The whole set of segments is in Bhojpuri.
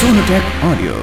Sonatech Audio.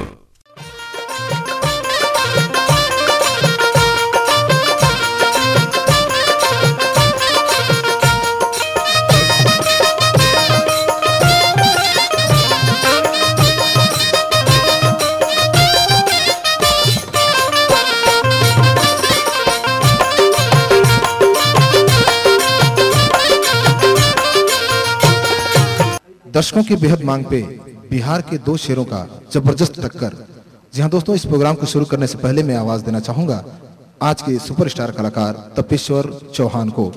दर्शकों की बेहद मांग पे बिहार के दो शेरों का जबरदस्त टक्कर। जी हाँ दोस्तों, इस प्रोग्राम को शुरू करने से पहले मैं आवाज देना चाहूंगा आज के सुपरस्टार कलाकार तपेश्वर चौहान को।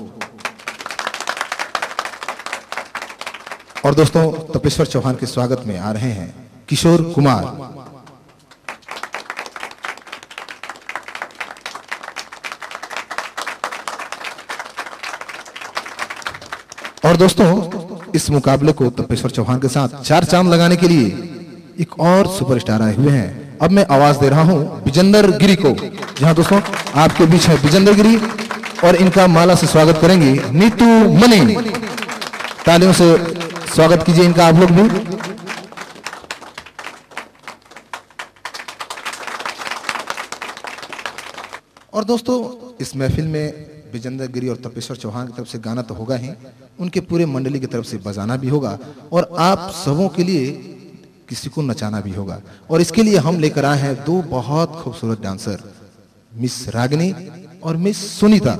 और दोस्तों, तपेश्वर चौहान के स्वागत में आ रहे हैं किशोर कुमार। और दोस्तों, इस मुकाबले को तपेश्वर चौहान के साथ चार चांद लगाने के लिए एक और सुपरस्टार आए हुए हैं। अब मैं आवाज दे रहा हूं विजेंद्र गिरी को। जहां दोस्तों आपके बीच है विजेंद्र गिरी और इनका माला से स्वागत करेंगे नीतू मनी। तालियों से स्वागत कीजिए इनका आप लोग भी। और दोस्तों, इस महफिल में विजेंद्र गिरी और तपेश्वर चौहान की तरफ से गाना तो होगा ही, उनके पूरे मंडली की तरफ से बजाना भी होगा और आप सबों के लिए किसी को नचाना भी होगा। और इसके लिए हम लेकर आए हैं दो बहुत खूबसूरत डांसर, मिस रागिनी और मिस सुनीता।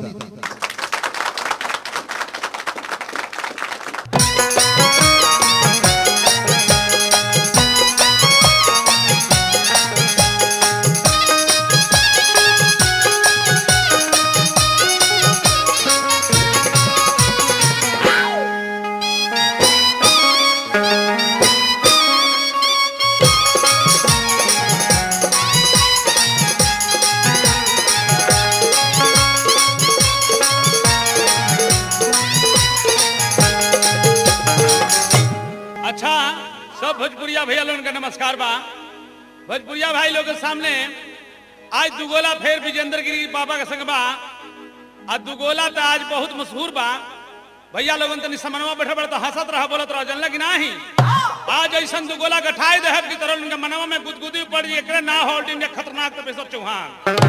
भोजपुरिया भैया लोगों का नमस्कार बा। भोजपुरिया भाई लोग के सामने आज दुगोला फेर विजेंद्र गिरी बाबा के संग बा। आज दुगोला तो आज बहुत मशहूर बा। भैया लोगन तनी समनवा बैठे बड़े तो हंसत रहा बोलत रहा, जानला कि नाही। आज ऐसा दुगोला गठाई देहब की तरह उनके मनवा में गुदगुदी पड़ जी। एकरे ना होल्डिंग के खतरनाक तपेश्वर चौहान।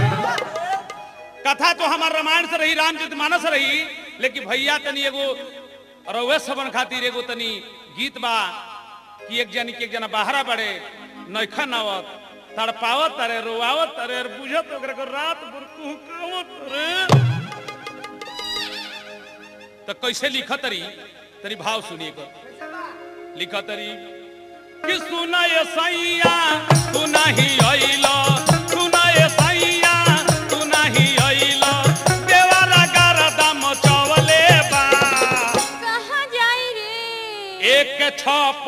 कथा तो हमार रामायण से रही, रामचरितमानस रही, लेकिन भैया तनी एगो रउए सबन खातिर एगो तनी गीत बा कि एक जनी के एक जना बाहरा बड़े नैखा नावत तड़पावत तरे रोवावत तरे बुझत ओकरे को रात भर कुहकावत रे। तो कैसे लिखत तरी तरी भाव सुनिए को। लिखत तरी कि सुना ये सैया तू नहीं आइलो, सुना ये सैया तू नहीं आइलो, देवारा गारदा मचवले बा। कहां जाई रे एक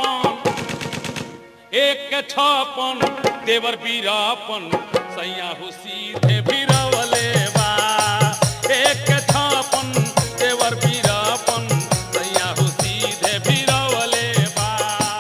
छापन देवर बीरापन सैया हो सीधे बीरावले बा। एक छापन देवर बीरापन सैया हो सीधे बीरावले बा।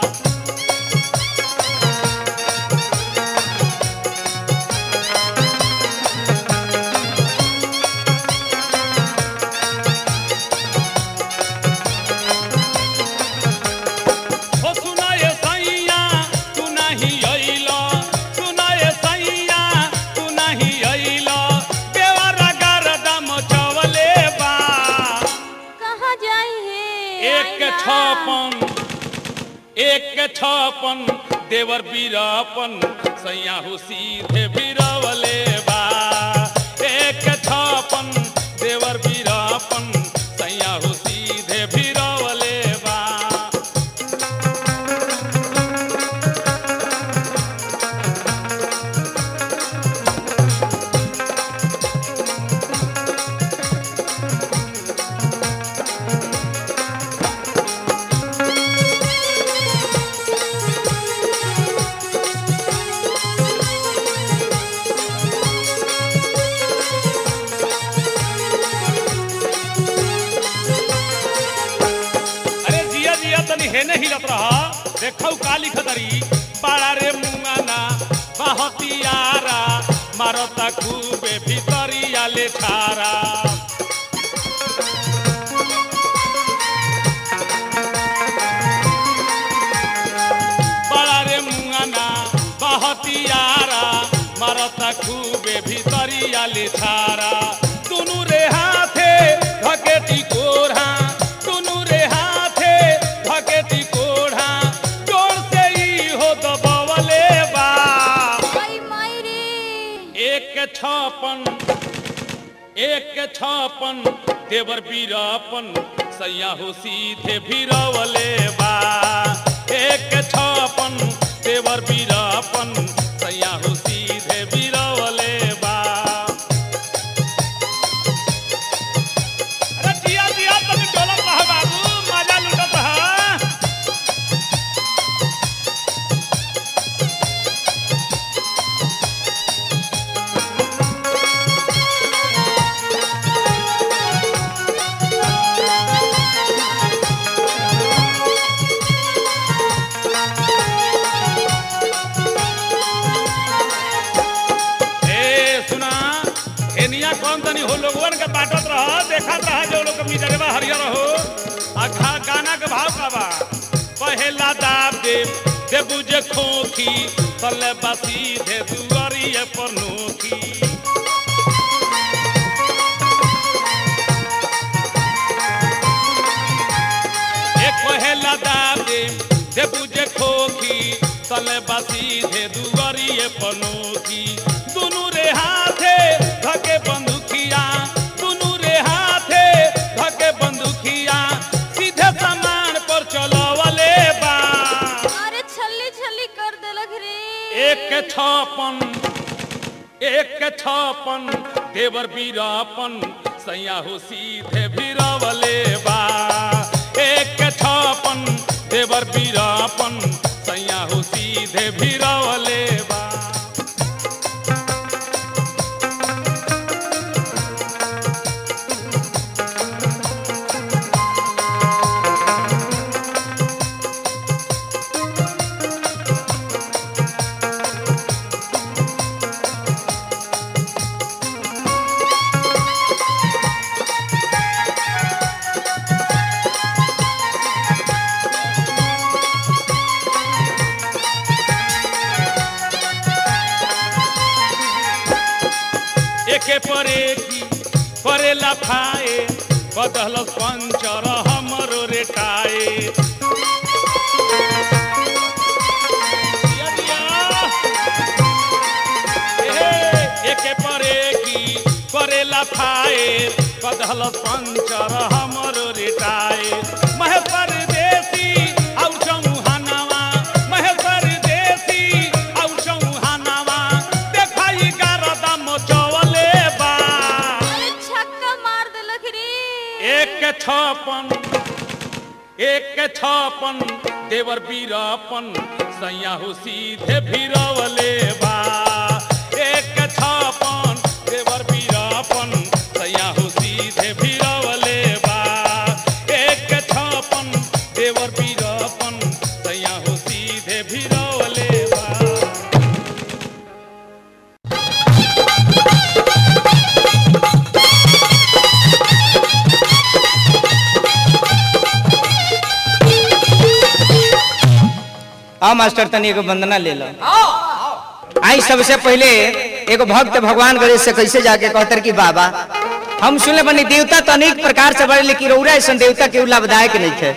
एक छापन देवर बीरापन सैया हो सीधे बीरावले बा। एक छापन देवर बीरापन सैया हो सीधे बीरावले बा। हेने हिलत रहा देखौ का लिखतरी पाड़ा रे मुंगाना बहतियारा मारता खूबे भीतरिया ले छारा। बड़ा रे मुंगाना छपन देवर बीरापन सैया हो सीधे भीरवले बा। 156 देवर बीरापन सैया हो सीधे भीरवले बा। अरे जिया जिया तुम डोलत रह बाबू, मजा लुटत रह। कौन तनी हो लोगवन के बाटत रह, देखत रह जो लोग मिजरवा हरियर हो। आखा गाना के भाव का बा। पहला दाब दे बुझे खोखी तले बसी दे दुआरिये पर नोखी। एक पहला दाब दे बुझे खोखी तले बसी दे दुआरिये पर नोखी। दोनों रे हाथे धके बंदूकिया, दोनों रे हाथे धके बंदूकिया सीधे सामान पर चलवले बा। अरे छल्ली छल्ली कर देलक रे। 156 देवर बीरापन सैया हो सीधे भीरवले बा। 156 देवर बीरापन सैया हो सीधे भीरवले बा। एके परे की परेला खाए बदल पंचर हमरो रेटाए। एके परे की परेला खाए बदल पंचर हमरो रेटाए। महेश्वर देसी और चौहानवा, महेश्वर देसी और चौहानवा देखाई गारदा मचवले बा। अरे छक्का मार देलक रे। 156 देवर बीरापन सैया हो सीधे भीरवले बा। 156 देवर बीरापन सैया हो सीधे भीरवले बा। 156 देवर बीरापन सैया हो सीधे भीरवले बा। आओ मास्टर तनी एगो वंदना ले लो। आई सबसे पहले एगो भक्त भगवान गणेश से कैसे जाके कहतर कि बाबा हम सुनले बनी देवता तो अनेक प्रकार से बड़े, लेकिन रौरा ऐसा देवता के लाभदायक नहीं थे।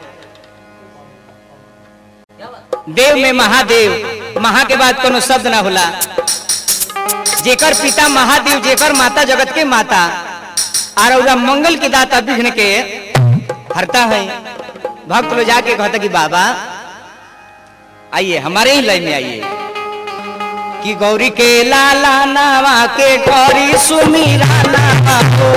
देव में महादेव, महा के बाद कोनो शब्द ना होला। जेकर पिता महादेव, जेकर माता जगत के माता, और रौरा मंगल के दाता विघ्न के हरता है। भक्त लोग जाके कहता कि बाबा आइए हमारे ही लाइन में आइए कि गौरी के लाला नावा के गौरी सुमीरा नावा हो।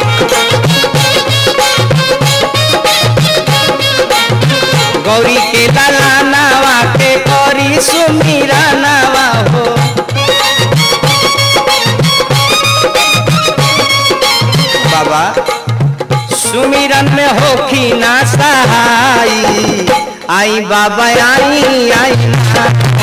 गौरी के लाला नावा के गौरी सुमीरा नावा हो। बाबा सुमिरन में होखी ना सहाई, आई बाबा आई आई ना।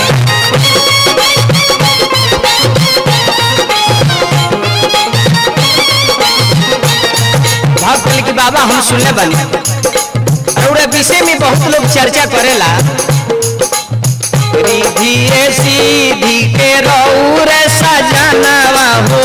भक्त की बाबा हम सुनने बने और विषय में बहुत लोग चर्चा करेला। रिधि सीधी के रौर सजनवा हो।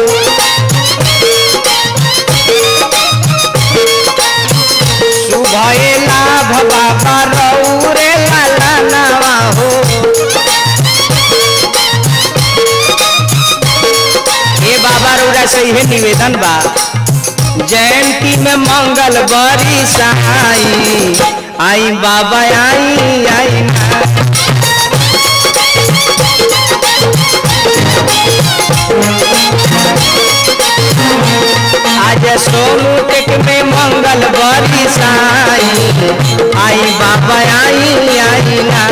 शुभए लाभ बाबा रौरे लालनवा हो। इहे निवेदन बा जयंती में मंगल बरी सहाई आई बाबा आई आई ना। आज सोनू टेक में मंगल बरी सहाई आई बाबा आई आई ना।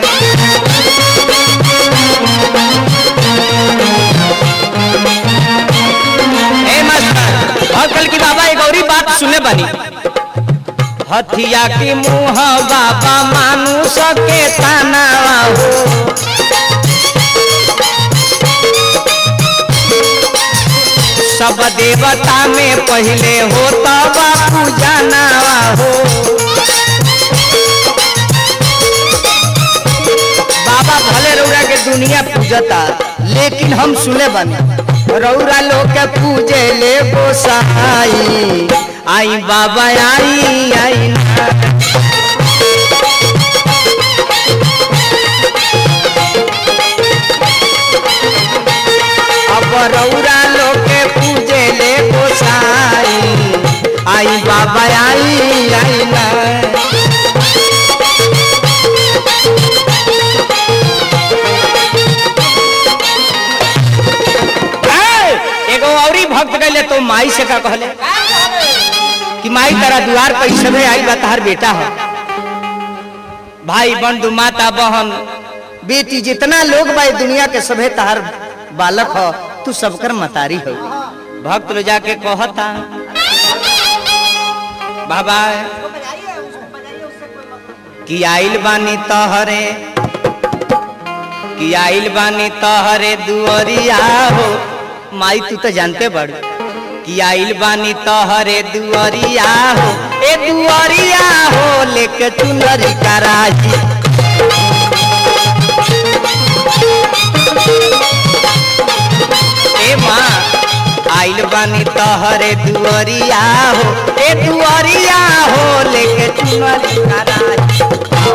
कल की बाबा एक और बात सुने बनी हथिया की मुँह बाबा मानुष के ताना हो सब देवता में पहले होता बापू जाना हो। बाबा भले रौरा के दुनिया पूजता लेकिन हम सुने बनी रौरा लोग के पूजे ले गोसाई आई बाबा आई आई ना। अब रौरा लोग के पूजे ले गोसाई आई बाबा आई आई ना। भक्त गए तो माई से का कहले कि माई तेरा द्वार पर सभे आई बा तहार बेटा है। भाई बंधु माता बहन बेटी जितना लोग बा दुनिया के सभे तहार बालक हो तू सबकर मतारी हो। भक्त लो जाके कहता बाबा कि आइल बानी तहरे कि आइल बानी तहरे दुअरिया हो। माई तू तो जानते बड़ कि आइल बानी तहरे दुअरिया हो ए दुअरिया हो लेके चुनरी कराई। ए माँ आइल बानी तहरे दुअरिया हो ए दुअरिया हो लेके चुनरी कराई।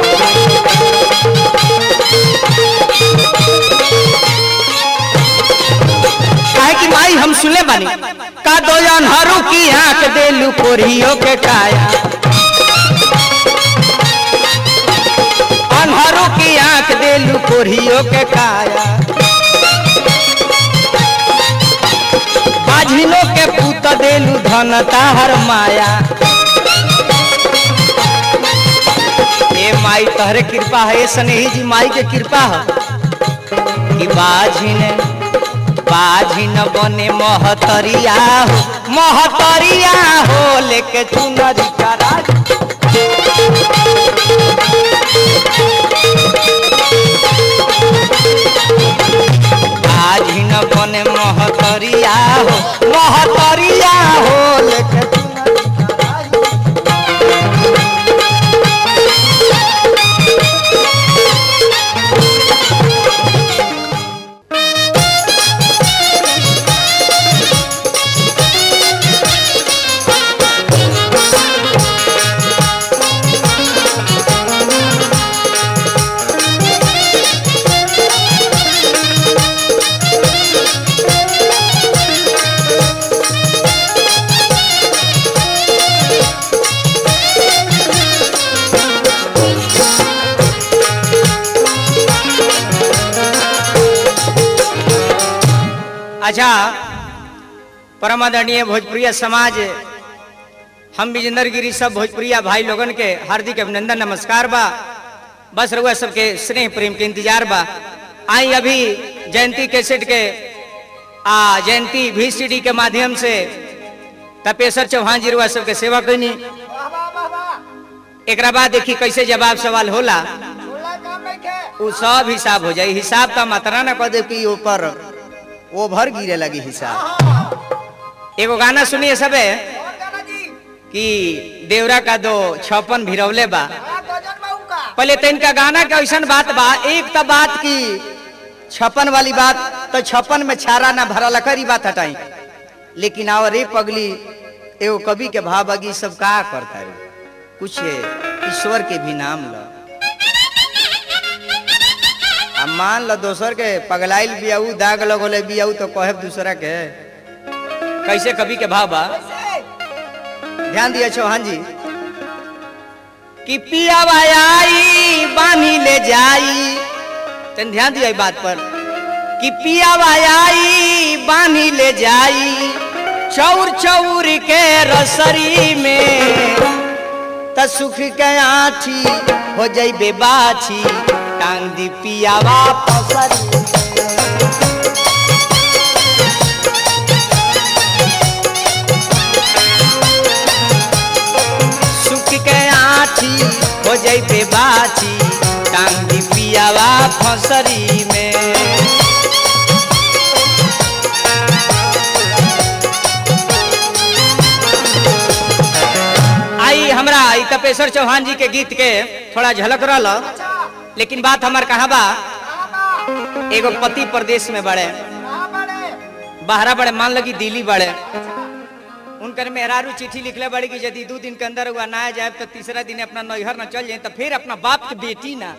कि माई हम सुने बनी का दो अनहरों की आंख देलू कोरियों के काया अनहरों की आंख देलू कोरियों के काया बाझिनों के पूत देलू धन ताहर माया। ए माई तहरे कृपा है स्नेही जी माई के कृपा है कि बाझिन बने महतरिया हो लेके चुनरी करा। बाझिन बने महतरिया हो लेके चुनरी करा। अच्छा परम आदरणीय भोजपुरिया समाज हम विजेंद्र गिरी सब भोजपुरिया भाई लोगन के हार्दिक अभिनंदन नमस्कार बा। बस रहुआ सबके स्नेह प्रेम के इंतजार बा। आई अभी जयंती कैसेट के जयंती VCD के माध्यम से तपेश्वर चौहान जी रहुआ सबके सेवा करनी। एक बाद देखी कैसे जवाब सवाल होला वो सब हिसाब हो जाए। हिसाब का मात्रा ना कह दे कि ऊपर ओभर गिरे लगी हिसाब। एगो गाना सुनिए सबे कि देवरा का दो 56 भिरवले बा। पहले तो इनका गाना का ऐसा बात बा। एक तो बात की 56 वाली बात तो 56 में छारा ना भरा लकड़ी बात हटाई। लेकिन आओ रे पगली एगो कवि के भाव अगी सब का करता है कुछ ईश्वर के भी नाम लो। अब मान लो दोसर के पगलाइल बियाऊ दाग लगोले बियाऊ तो कहे दूसरा के कैसे कवि के भाव बा ध्यान दिया चौहान जी कि पियावा आई बानी ले जाई, तन ध्यान दिया बात पर कि पियावा आई बानी ले जाई चौर चौर के रसरी में त सुख के आठी हो जाइबे बाछी टांग दी पियावा पसरी हो जाइबे बाछी टांग दी पियावा फसरी में। आई हमरा तपेश्वर चौहान जी के गीत के थोड़ा झलक रहा, लेकिन बात हमार कहाँ बा, एगो पति प्रदेश में बड़े बाहरा बड़े, मान लगी दिल्ली बड़े, उनकर मेहरारू चिट्ठी लिखले बड़ी कि यदि 2 दिन के अंदर हुआ ना जाए तो तीसरा दिन अपना नैहर न चल जाए तो फिर अपना बाप के बेटी ना।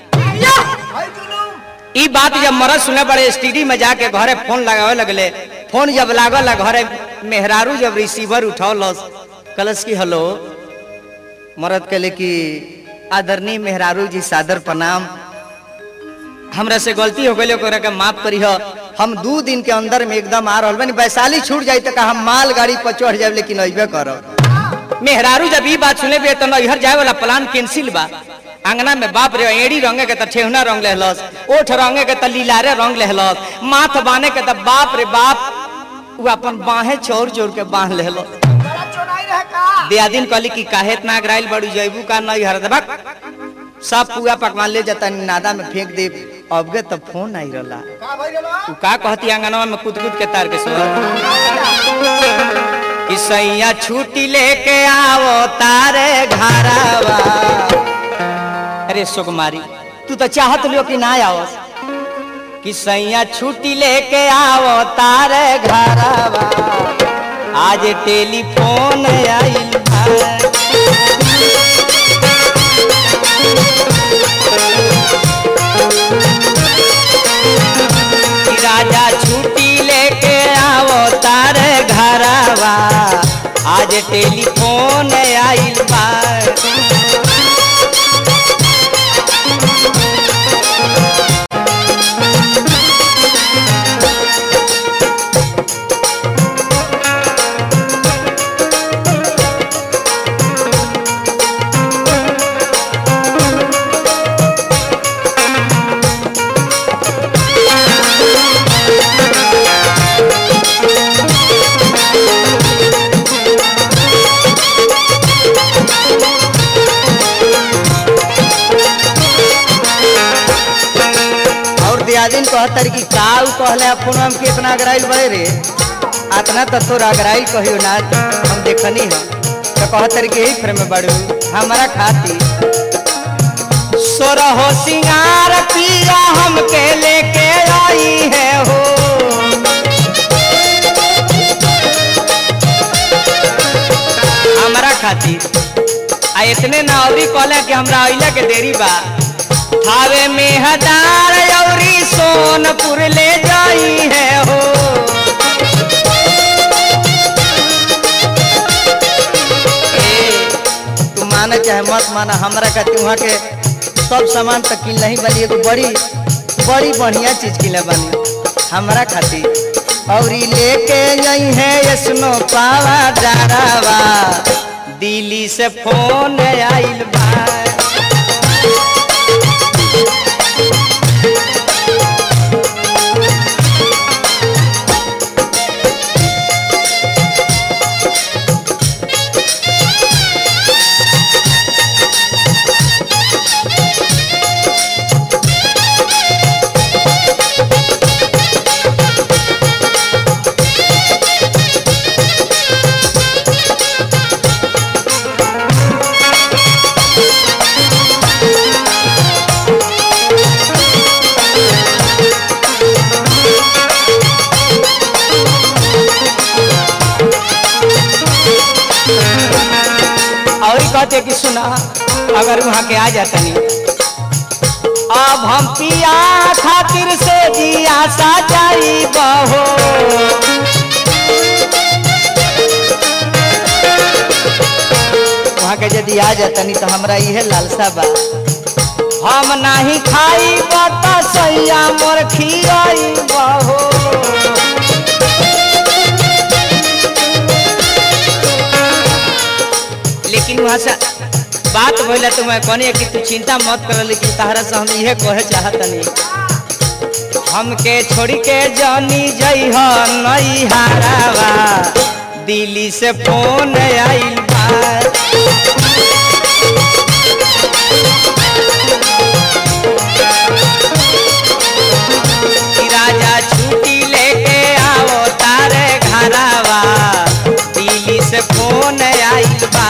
ई बात जब मरद सुने बड़े स्टडी में जाके घरे फोन लगावे लगले, फोन जब लागल घरे मेहरारू जब रिसीवर उठौलस कलस की हेलो, मरद कहले कि आदरणीय मेहरारू जी सादर प्रणाम, हमरा से गलती हो गई, ओकरा के माफ करी हो, हम 2 दिन के अंदर में एकदम आ रहा बनी, वैशाली छूट जाये तो हम माल गाड़ी पर चढ़ जाए लेकिन अबे करो। मेहरारू जब ये बात सुने तो नैहर जाए वाला प्लान कैंसिल बा। अंगना में बाप रे एड़ी रंगे के तो ठेहुना रंग लेहलस, ओठ रंगे के तो लीलारे रंग लेहलस, माथ बांधे के तो बाप रे बाप वो अपन बाहे चोर चोर के बांध लेहलस। दियादिन कहली कि काहे इतना अगराइल बड़ू जैबू का नैहर दबक सब पूरा पकवान ले जाता नादा में फेंक दे, अबगे तो फोन आई रहा तू का कहती आंगनवा में कूद कूद के तार के सो कि सैया छुट्टी लेके आओ तारे घरवा। अरे सुकुमारी तू तो चाहत लियो कि ना आओ, कि सैया छुट्टी लेके आओ तारे घरवा, आज टेलीफोन आइल राजा छुट्टी लेके आओ तारे घरवा, आज टेलीफोन आइल बा। दिन कहतर कि काऊ कहले फोन हम के इतना अगराइल बड़े रे, आतना तो तोरा अगराइल कहियो ना हम देखनी है, तो कहतर के ही फ्रेम में बड़ू हमारा खाती सोरहो सिंगार पिया हमके लेके आई है हो, हमारा खाती आ इतने ना औरी कहले कि हमरा अइला के देरी बा, थावे में हजार औरी सोनपुर ले जाई है हो। तू माने चाहे मत माना, हमरा का वहाँ के सब सामान तक किन नहीं बनी, एगो बड़ी बड़ी बढ़िया चीज किन बनी हमरा खातिर, और लेके आई है स्नो पावा डरावा, दिल्ली से फोन आइल बा। कहते कि सुना अगर वहां के आ जाता नहीं, अब हम पिया खातिर से जिया साचाई बहो, के यदि आ जातनी तो हमरा इहे लालसा बा हम नहीं खाई बता सैया मोर खियाई बहो लेकिन वहाँ से बात बोला तो मैं कहनी कि तू चिंता मत कर लेकिन तहरा से हम इहे कहे चाहतनी हमके छोड़ी के जानी जइह नई हारावा दिल्ली से फोन आइल बा राजा छुट्टी लेके आओ तारे घरावा दिल्ली से फोन आइल बा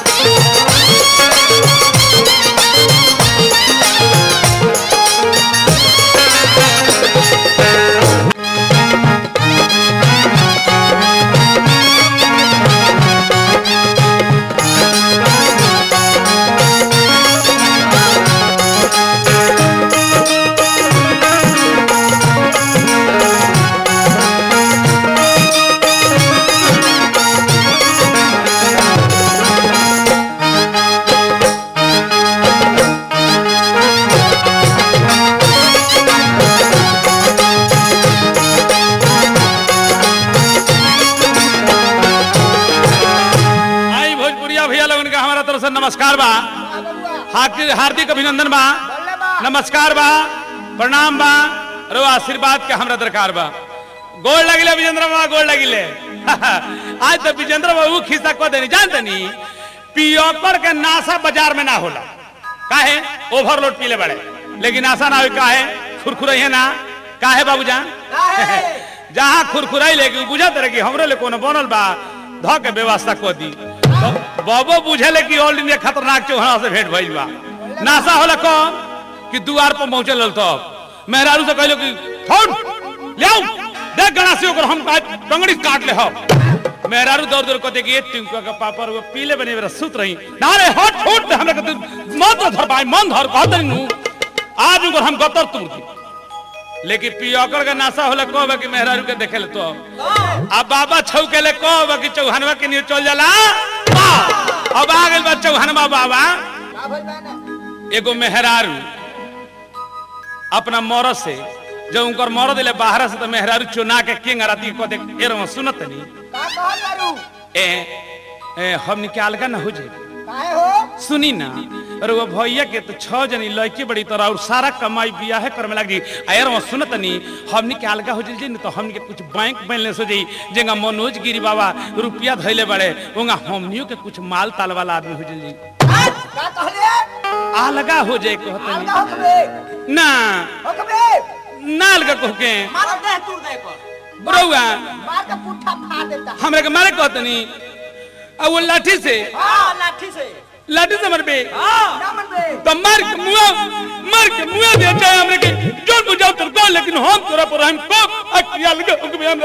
नमस्कार बा हार्दिक अभिनंदन बा नमस्कार बा प्रणाम बा रो आशीर्वाद के हमरा दरकार बा गोड़ लगिले विजेंद्र बाबा गोड़ लगिले आज तो विजेंद्र बाबू खिस्सा को देनी जानते नहीं पियोकर के नासा बाजार में ना होला काहे ओवरलोड पीले बड़े लेकिन आशा ना हो काहे खुरखुरई है ना काहे बाबूजान जहां खुरखुराई लेके बुझत रहे कि हमरे ले कोनो बनल बा ध के व्यवस्था को दी बाबू बुझे कि ऑल इंडिया खतरनाक चौहाना से भेंट भइल बा नासा होला कौन कि द्वार पर पहुंचे लल तो मेहरारू से कहलो कि फोन ले आओ देख गणासी ओकर हम टंगड़ी काट ले हो मेहरारू दौड़ दौड़ कहते कि ये टिंकुआ का पापा वो पीले बने मेरा सुत रही ना रे हट फुट हमरा के मत धर पाए मन धर कहत नु आज ओकर हम गतर तुर दी लेकिन पियोकर का नासा होला कहबा कि मेहरारू के देखे ले तो अब बाबा छौके ले कहबा कि चौहानवा के न्यू चल जाला अब आ गइल बा चौहानवा बाबा एगो मेहरारू अपना मरद से जब उनकर मरद ले बाहर से तो मेहरारू चुना के किंग राती को देख एरो सुनत नहीं का कहल ए हम निकाल का ना हो जाए काहे हो सुनी ना अरे वो भैया के तो 6 जनी लड़की बड़ी तरह और सारा कमाई बियाह कर में लगी यार वो सुनत नहीं हमनी के अलगा हो जाई तो हमनी के कुछ बैंक बैलेंस हो जाई जेगा मनोज गिरी बाबा रुपया धइले बड़े ओंगा हमनियो के कुछ माल ताल वाला आदमी हो जाई का कहले अलगा हो जाए कहत ना होकबे ना अलगा कह के मार दे तू दे पर बरुआ मार के पुट्ठा फाड़ देता हमरा के मारे कहत नहीं अब वो लाठी से लाठी से मरबे ना मरबे तो मार के मुआ दे चाहे हमरे के जोर बुझाओ तर को लेकिन हम तोरा पर हम को अकिया लगे हम हमरा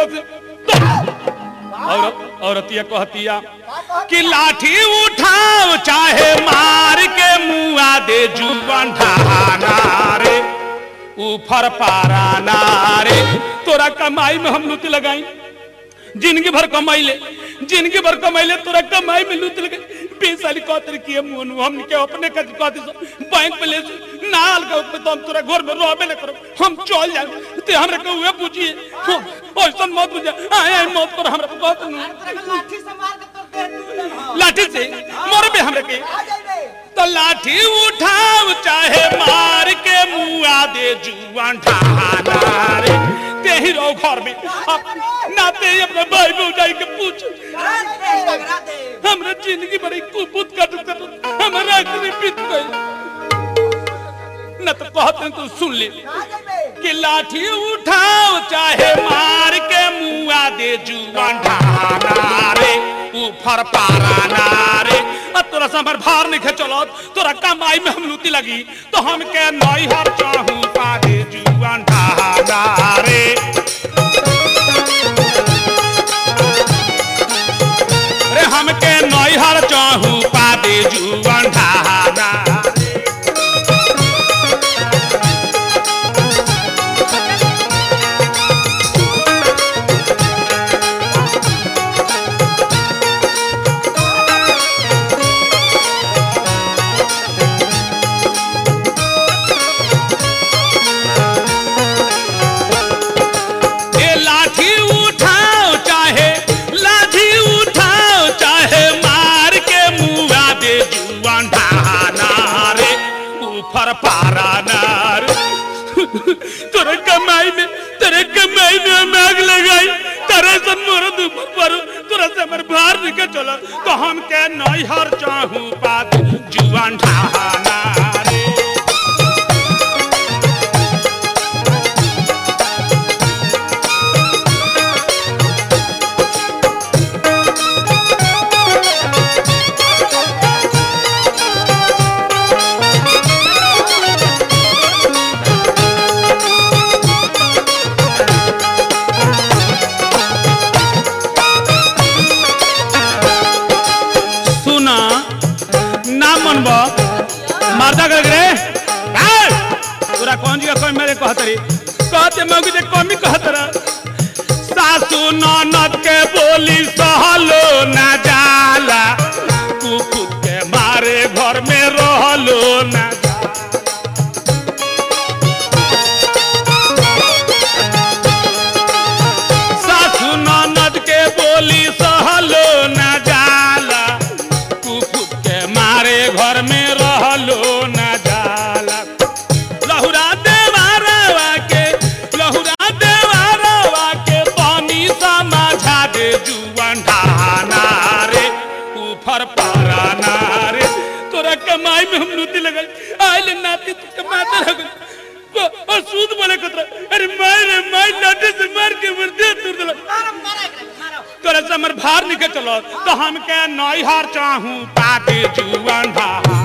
से औरतिया कहतिया कि लाठी उठाओ चाहे मार के मुआ दे जुबान ढाना रे ऊपर पाराना रे तोरा कमाई में हम लूट लगाई जिंदगी भर कमाई ले तोरा कमाई में लूट लगे 20 साल कौतर किए मुन हम के अपने का कहते बैंक में ले नाल का तो हम तोरा घर में रहबे ले करो हम चल जाए ते हमरा के हुए पूछिए ओइसन मत बुझा आए मत कर हमरा को कहत लाठी से मार के तोर देह टूट लाठी से मरबे हमरा के तो लाठी उठाओ चाहे मार के मुआ दे जुआन ढाना रे तेही रो घर में नाते अपने भाई भौजाई के पूछ हमरा जिंदगी बड़ी कुपुत कट हमरा इतनी बीत गई न तो कहते तू सुन ले कि लाठी उठाओ चाहे मार के मुआ दे जुआन ढाना रे ऊपर पाराना रे तोरा से हमर भार नहीं चलो तोरा कमाई में हम लूटी लगी तो हम के नई हर चाहू पा दे जुआन ढाना रे हम के नई हर चाहू पा दे जुआन ढाना ढहानार तोरे कमाई में हम आग लगाई तेरे सन मोर ऊपर पर तोरा से हमर भार निकल चला तो हम के नहीं हर चाहूं पात जुआन ढहानार मारदा कर रे पूरा कौन जी कोई मेरे कहतरी कहते मगु जे कमी कहतरा सासू ननद के बोली सहलो ना जाला कुकुर के मारे घर में रहलो ना सासू ननद के बोली सहलो ना जाला कुकुर के मारे घर में रहलो ना जाला लहुरा देवारवा के पानी समझा दे जुआन ढहाना रे ऊपर पाराना रे तोरा कमाई में हम लूटी लगल आइले नाती तू कमाते लगल और सूद बोले कतरा अरे माय लाठी से मार के मरते तुर दला तोरा से हमर भार निकल चलो तो हम के नई हार चाहूं पाते जुआन ढहाना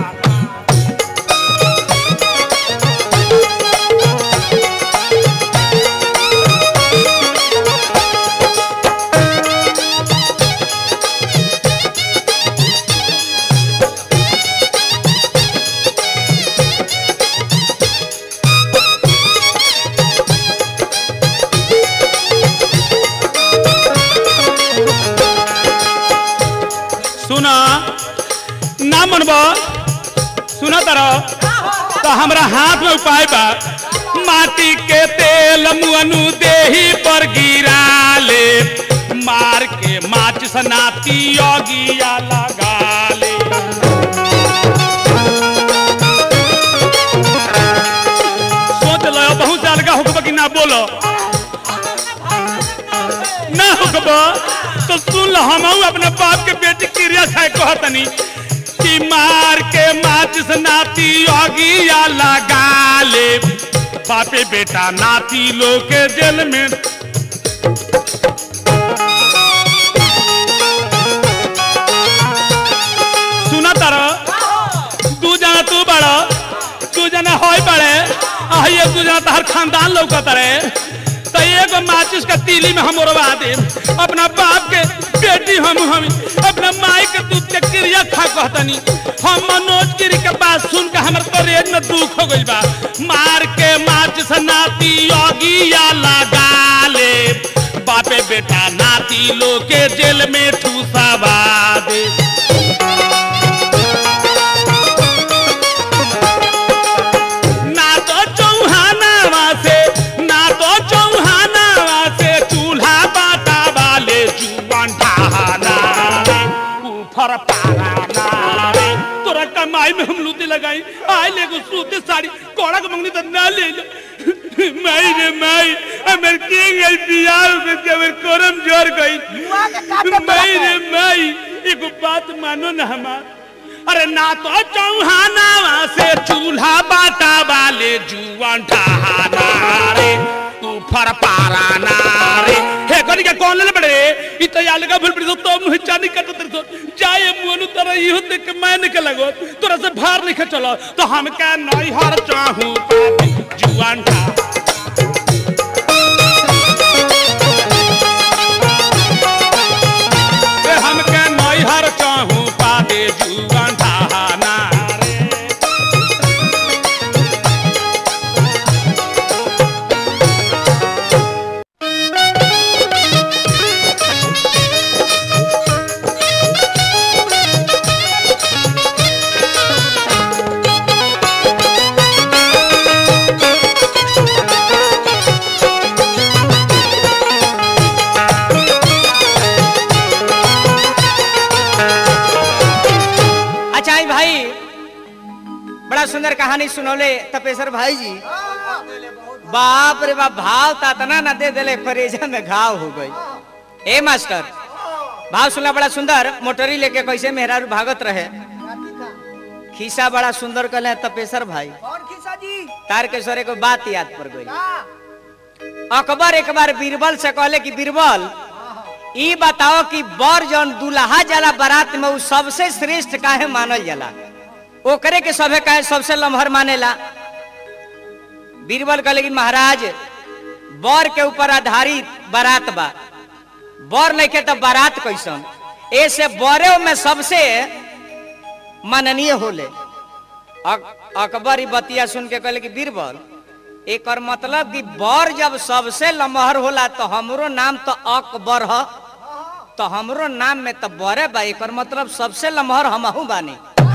सुना ना मनबा सुना तारा तो हमरा हाथ में उपाय बा माटी के तेल मुअनु देही पर गिरा ले मार के माच सनाती योगिया लगा ले सोच लो बहुत साल का होगा कि ना बोलो ना होगा तो सुन लो हम अपने बाप के बेटी क्रिया है कहतनी कि मार के माचिस नाती योगिया लगा ले बापे बेटा नाती लोग के जेल में सुना तारा तू जना तू बड़ा तू जना होय बड़े आइए तू जना तार खानदान लौकत रहे तो एगो माचिस का तीली में हम उड़वा दे अपना बाप के बेटी हम अपना माई के दूध के क्रिया खा कहतनी हम मनोज गिरी के बात सुन के हमर करेज में दुख हो गइल बा मार के माचिस नाती योगिया लगा ले बापे बेटा नाती लोग के जेल में ठूसावा दे तोरा कमाई में हम लूटी लगाई आए ले सूते साड़ी कोड़ा के मंगनी तो ना ले माई रे माई हमर के गई बियाह में जबर करम जोर गई माई रे माई एक बात मानो ना हमार अरे ना तो चौहाना से चूल्हा बाटा वाले जुआन ढहाना रे ऊपर पाराना रे हे कनी के कौन ले बड़े इ त याल का भूल पड़ी तो मुह चानी कट तर तो जाए मुनु तरह इहो देख के मैं निकल लगो तोरा से भार नहीं चलो तो हम का नहीं हार चाहूं जुआन ढा हम का नहीं हार चाहूं पादे जुआन ढहाना कहानी सुनौले तपेश्वर भाई जी, बाप रे बाप, भाव तना न दे देले करेजा में घाव हो गई। ए मास्टर, भाव सुनला बड़ा सुंदर। मोटरी लेके कैसे मेहरारू भागत रहे, खीसा बड़ा सुंदर कहले तपेश्वर भाई। कौन खिस्सा जी? तार के सरे को बात याद पड़ गई। अकबर एक बार बीरबल से कहले कि बीरबल, ई बताओ कि बर जौन दुल्हा जाला बारात में, उ सबसे श्रेष्ठ काहे मानल जाला, ओकरे के सभे काहे सबसे लम्हर मानेला। बीरबल कहले कि महाराज, बर के ऊपर आधारित बारात बा, बर नहीं के तो बारात कैसन, ऐसे बरे में सबसे माननीय होले। अकबर ई बतिया सुन के कहले कि बीरबल, एक मतलब कि बर जब सबसे लम्हर होला तो हमरो नाम तो अकबर है, तो हमरो नाम में तो बरे बा, एक मतलब सबसे लम्हर हमहू बानी।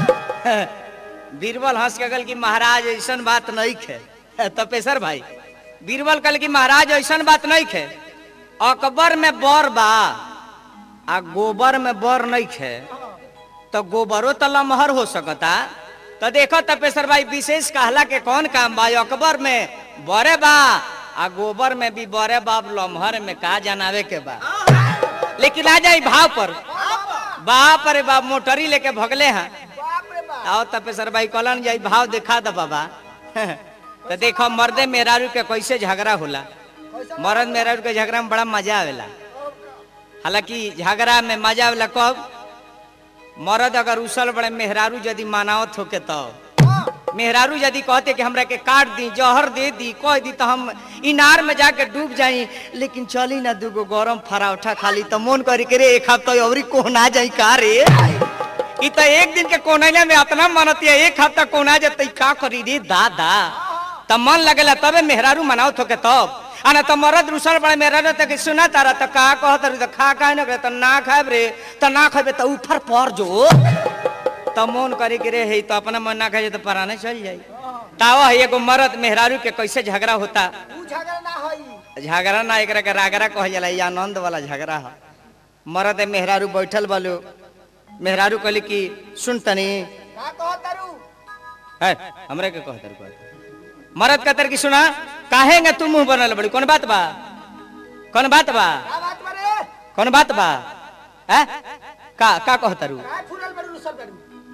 बीरबल हंस के कहल कि महाराज ऐसा बात नहीं है। तपेश्वर भाई, बीरबल कहल कि महाराज ऐसा बात नहीं है, अकबर में बर बा आ गोबर में बर नहीं है, तो गोबरो तो लम्हर हो सकता। तो देखो तपेश्वर भाई, विशेष कहला के कौन काम बा, अकबर में बरे बा आ गोबर में भी बरे बाप, लम्हर में का जनावे के बा। लेकिन आ जाई भाव पर, बाप रे बाप, मोटरी लेके भगले हैं। आओ तपेश्वर भाई कहलन जाई भाव दिखा द बाबा। तो देखो मर्दे मेहरारू के कैसे झगड़ा होला। मर्द मेहरारू के झगड़ा में बड़ा मजा आवेला। हालांकि झगड़ा में मजा आवेला कब, मर्द अगर उसल बड़े मेहरारू यदि मानावत होके तो मेहरारू यदि कहते कि हमरा के काट दी, जहर दे दी, कह दी तो हम इनार में जाके डूब जाई, लेकिन चली ना दूगो गरम फराउठा खाली, तो मन करी के रे एक हफ्ता अवरी कोहना जाई का रे। ई तो एक दिन के कोहनैला में इतना मनती है, एक हफ्ता कोहना जतई का करी रे दादा। तब मन लगेला तबे मेहरारू मनावत होके तब। आना तो मरद रुसल बड़े मेहरारू तक सुना तारा तो का कहत रे, तो खा काहे न करे, तो ना खाब रे, तो ना खाबे तो ऊपर पर जो, तो मन करे के रे है, तो अपना मन ना खाए तो पराने चल जाई। तावा है एगो मर्द मेहरारू के कैसे झगड़ा होता। झगड़ा ना होई, झगड़ा ना, एकरा के रागरा कहल जाला, ये आनंद वाला झगड़ा है। मर्द मेहरारू बैठल बालो, मेहरारू कहली कि सुन तनी, का कहतरू? है हमरे के कहतर। मर्द कहतर कि सुना, काहेंगे तू मुंह बनल बड़ी, कौन बात बा, कौन बात बा, का बात बारे? कौन बात बा, है का कहतरू? काय फुरल बरू रुसल बरू?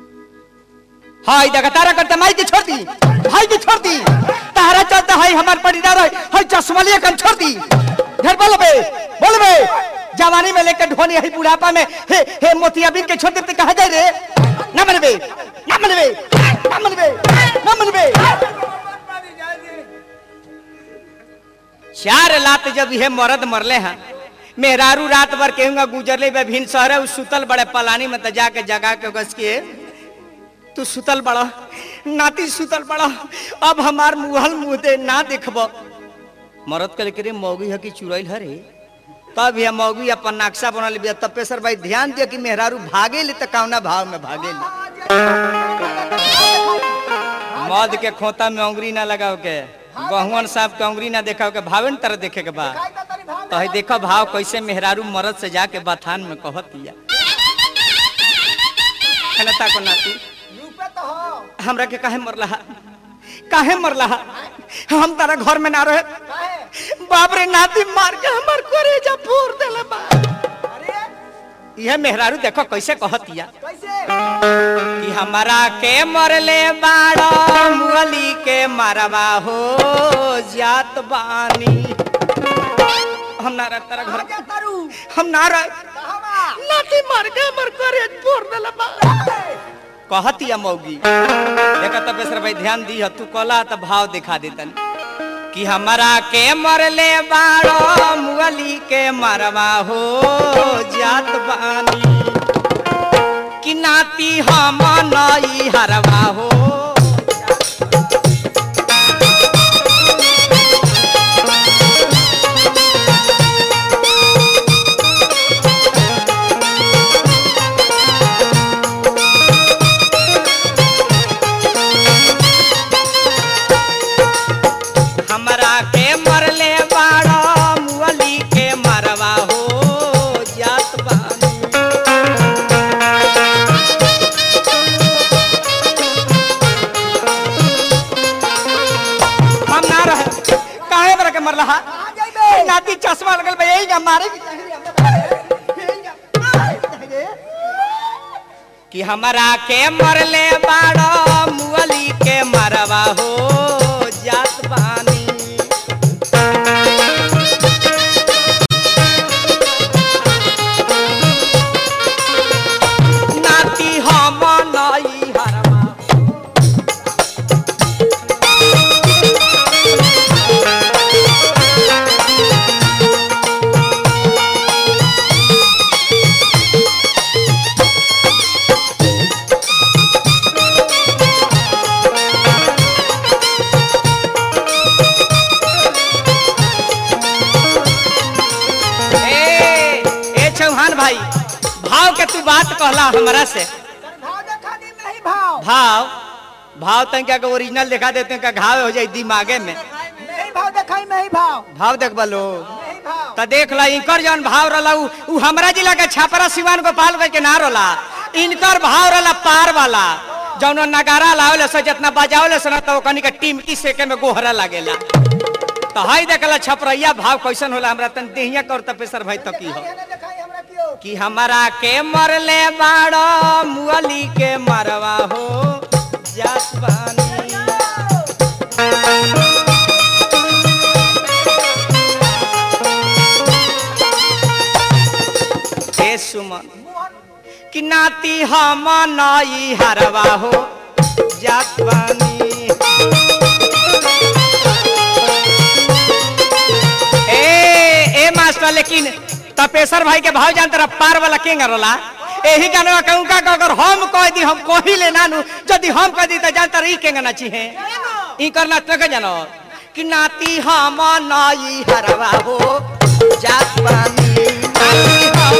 हां इधर तारा करते माई की छोड़ दी, भाई की छोड़ दी, तारा चलता है हमार परिवार है, चश्मलिया कन छोड़ दी। घर बोलबे बोलबे, जवानी में लेकर ढोनी है, बुढ़ापा में हे मोतियाबिन के छोड़ देते कहां जाए रे। ना मनबे ना मनबे ना मनबे ना मनबे। चार लात जब यह मर्द मरले हैं, मेहरारू रात भर कहूंगा गुजरले भिन्न शहर, उस सुतल बड़े पलानी में तो जाके जगा के गस के, तू सुतल बड़ा नाती, सुतल बड़ा, अब हमार मुहल मुंह दे ना देखब। मरद कल के मौगी है कि चुरैल है रे, तब यह मौगी अपन नक्शा बनल बिया। तपेश्वर भाई ध्यान दिया कि मेहरारू भागे ले तो कौना भाव में भागे ले। मौद के खोता में उंगली ना लगाओ के, गहुवन साहब के उंगली ना देखा के, भावन तरह देखे के बाद तो है देखो भाव कैसे मेहरारू मर्द से जाके बथान में कहतिया। खनता को नाती हमरा के काहे मरला, काहे मरला, हम तारा घर में ना रहे, बाप रे नाती मार के हमर करेजा फोड़ देले बा। यह मेहरारू देखो कैसे कहतिया कि हमारा के मरले बाड़ो, मुअली के मरवा हो जात बानी। हम ना रह तारा घर, हम ना रह, नाती मार के हमर करेज फोड़ देले बा। कहतिया मौगी देखा तपेश्वर भाई ध्यान दी, तू कला तो भाव दिखा देतन कि हमारा के मरले बाड़ो, मुअली के मरवा हो जात बानी, कि नाती हम नई हरवा हो। हमरा के मरले बाड़ो, मुअली के मरवा हो जात बानी। मर रहा कहाँ जाइबे नाती चश्मा लगल बे यही मारे कि हमारा के मरले बाड़ो मुअली के मरवा हो जात बानी नाती हम नई हरवा चौहान भाई भाव के तू बात कहला हमरा से भाव देखा दी नहीं भाव भाव भाव तन क्या ओरिजिनल दिखा देते हैं घाव हो जाए दिमागे में नहीं भाव देखाई नहीं भाव भाव देख बलो नहीं भाव तो देख ला इनकर जौन भाव रहा उ हमरा जिला के छापरा सिवान गोपाल के ना रोला इनकर भाव रहा पार वाला जौन नगारा लावले से जितना बजावले से तो कनी के टीमकी सेके में गोहरा लागेला तो हई देखला छपरैया भाव कैसन होला हमरा तन देहिया कर तपेसर भाई तकी हो देखाई हमरा क्यों कि हमारा के मरले बाड़ो मुअली के मरवा हो जात बानी हे सुमन कि नाती हम नई हरवा हो जात बानी ए मास्टर लेकिन तपेसर भाई के भाव जानते रहा पार वाला केंगा रोला यही गाना कहूँ का अगर हम कह दी हम कही ले नानू यदि हम कह दी तो जानता रही केंगा नाची है ई करना तो के जानो कि नाती हम नई हरवा हो जात बानी नाती हम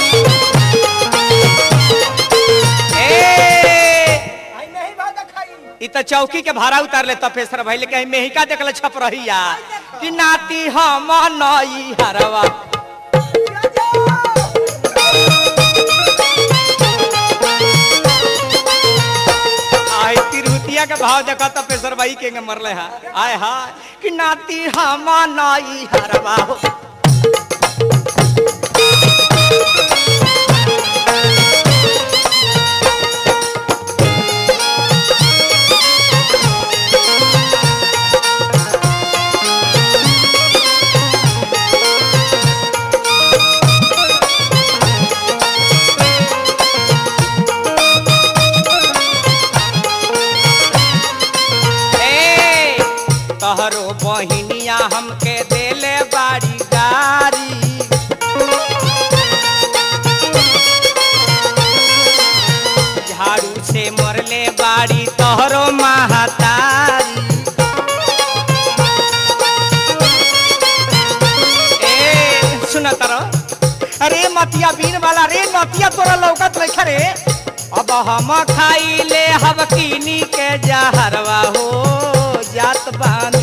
आई नहीं भाव देखाई इ त चौकी के भाड़ा उतार ले तपेसर भाई लेकिन मेहिका देखले छप रही या कि नाती हम नई हरवा आई तिरुतिया के भाव देखा तपेसर भाई के मरले हा आय हा कि नाती हम नई हरवा हो तहरो बहिनिया हमके देले बाड़ी गारी झाड़ू से मरले बाड़ी तहरो महतारी ए सुना तारो अरे मतिया बीन वाला रे मतिया तोरा लौकत नहीं खरे अब हम खाई ले हवकीनी के जहरवा हो जात बानी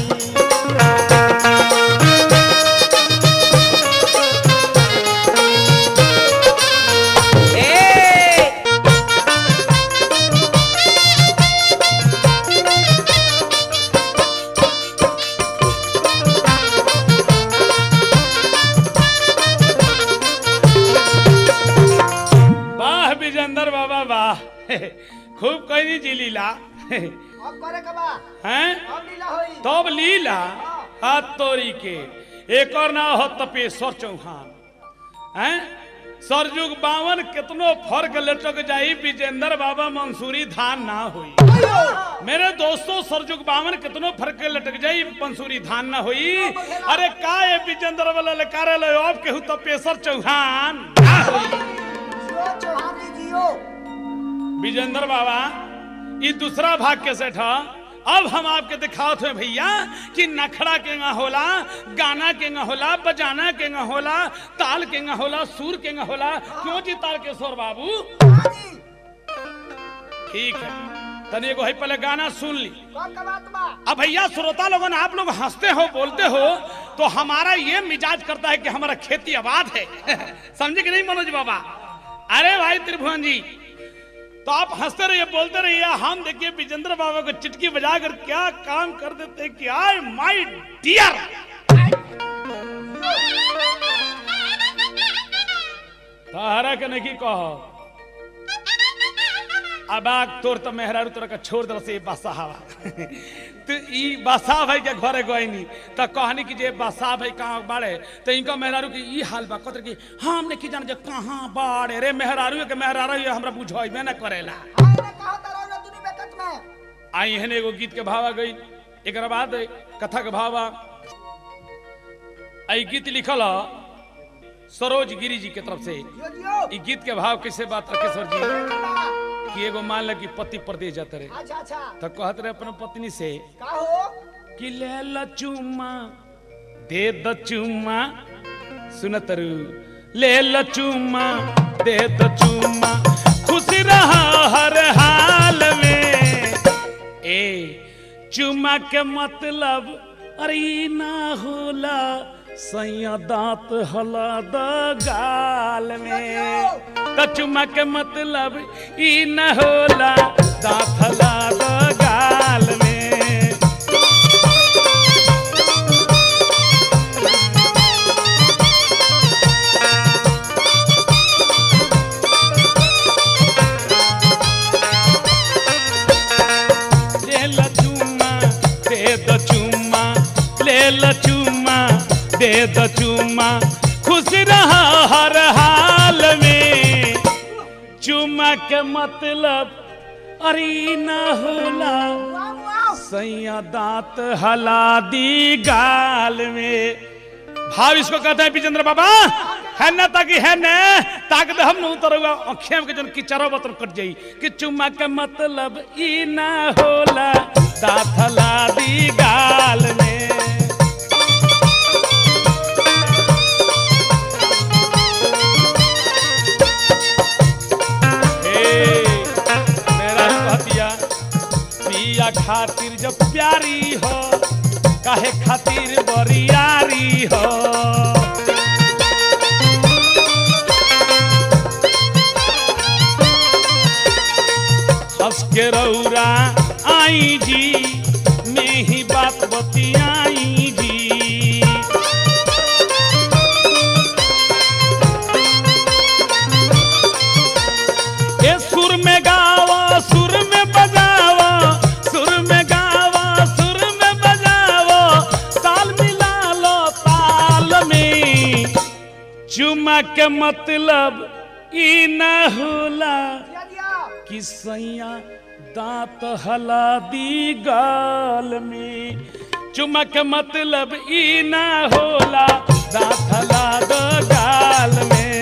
वाह विजेंद्र बाबा वाह खूब कही जी लीला अब करे के बा हैं अब लीला होई तब लीला हाथ तोरी के एक और ना हो तपेश्वर चौहान हैं सरजुग बावन कितनो फर्क लटक जाई विजेंद्र बाबा मंसूरी धान ना हुई मेरे दोस्तों सरजुग बावन कितनो फर्क लटक जाई मंसूरी धान ना हुई अरे का ये विजेंद्र वाला लकारे लो अब केहू तपेश्वर चौहान ना हुई जियो चौहान जी जियो विजेंद्र बाबा ये दूसरा भाग कैसे था अब हम आपके दिखाओ थे भैया कि नखड़ा केंगा होला, गाना केंगा होला, बजाना केंगा होला, ताल केंगा होला, सुर केंगा होला। क्यों जी तारकेश्वर बाबू? ठीक है, तने को है पहले गाना सुन ली। अब भैया श्रोता लोगों आप लोग हंसते हो बोलते हो तो हमारा ये मिजाज करता है कि हमारा खेती आबाद है। समझे कि नहीं मनोज बाबा? अरे भाई त्रिभुवन जी, तो आप हंसते रहिए बोलते रहिए, हम देखिए विजेंद्र बाबा को चिटकी बजाकर क्या काम कर देते कि आई माय डियर तारा के नहीं कह अब तोर तो मेहरारू तोरा का छोड़ दल से बासा हवा तो ई बासा भाई के घरे गईनी तो कहनी कि जे बासा भाई कहाँ बाड़े तो इनका मेहरारू की ई हाल बा कतर की हम ने की जान जे कहाँ बाड़े रे मेहरारू के मेहरारू ये हमरा बुझाइबे ना करेला आई हने एगो गीत के भावा गई एक बाद कथा के भावा आई गीत लिखल सरोज गिरी जी के तरफ से ई गीत के भाव कैसे बात रखेश्वर जी कि एगो मान ल कि पति परदेश जाते रहे तो कहत रहे अपने पत्नी से कि ले ल चुम्मा दे द चुम्मा सुनत रू ले ल चुम्मा दे द चुम्मा खुशी रहा हर हाल में ए चुम्मा के मतलब अरे ना होला सैया दांत हला द गाल में तो चुम्मा के मतलब ई न होला दांत हला द गाल में ले ल चुम्मा दे द चुम्मा ले ल चुम्मा दे द चुम्मा खुश रहा हर हाल में चुम्मा के मतलब अरे न होला सैया दांत हला दी गाल में भाव इसको कहते हैं विजेंद्र बाबा है ना ताकि है ना ताकि हम न उतरुआ अखियां के जन किचरो बतन कट जाई कि चुम्मा के मतलब ई न होला दांत हला दी गाल में खातिर जब प्यारी हो काहे खातिर बरियारी हो हंस के रौरा आई जी में ही बात बतियाई जी ए सुर में गावा सुर में बजावा चुम्मा के मतलब ई न होला कि सैया दांत हला दी गाल में चुम्मा के मतलब ई न होला दांत हला द गाल में